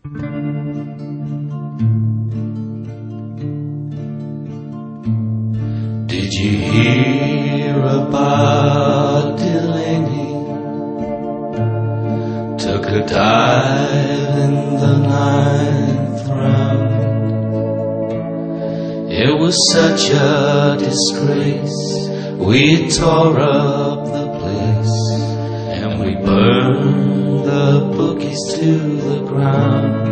Did you hear about Delaney? Took a dive in the 9th round. It was such a disgrace. We tore up the place and we burned the bookies to the ground.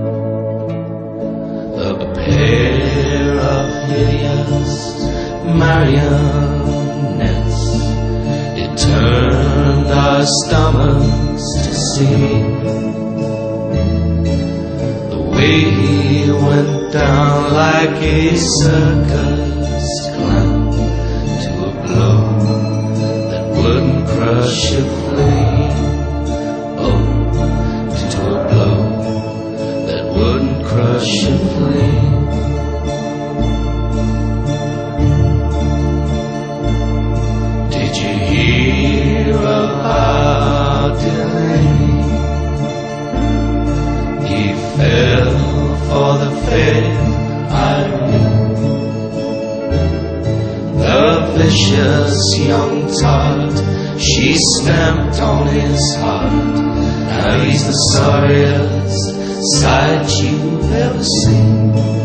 A pair of hideous marionettes, it turned our stomachs to see the way he went down like a circus clown to a blow that wouldn't crush a flame. Oh, to a blow that wouldn't crush a flame. Did you hear about Delaney? He fell for the fair Irene, the vicious young tart. She stamped on his heart. Now he's the sorriest sight you've ever seen.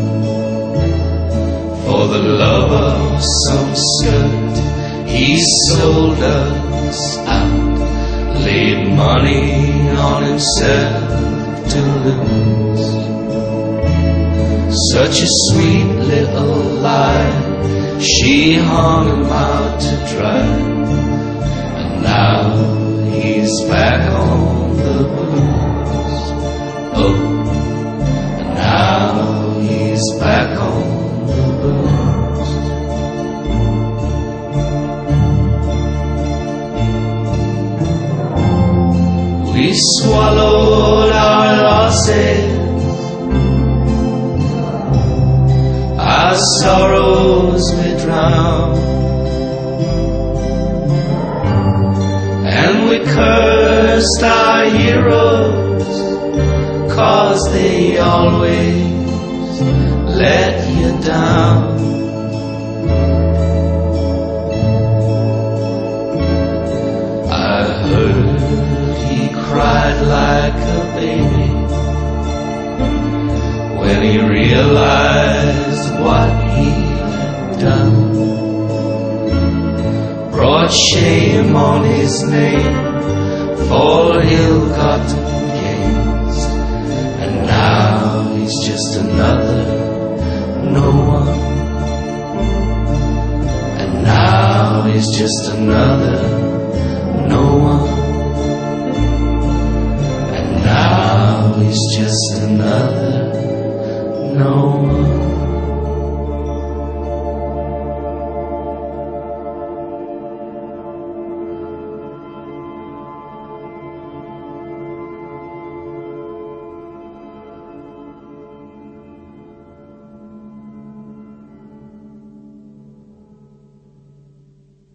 For the love of some skirt, he sold us out, laid money on himself to lose. Such a sweet little lie, she hung him out to dry. And now he's back on the blues. Oh, and now he's back on the blues. We swallowed our losses, our sorrows we drowned, and we cursed our heroes, 'cause they always let you down. I heard he cried like a baby when he realized what he had done. Brought shame on his name for ill-gotten gains, and now he's just another no one. And now he's just another no one. And now he's just another no one.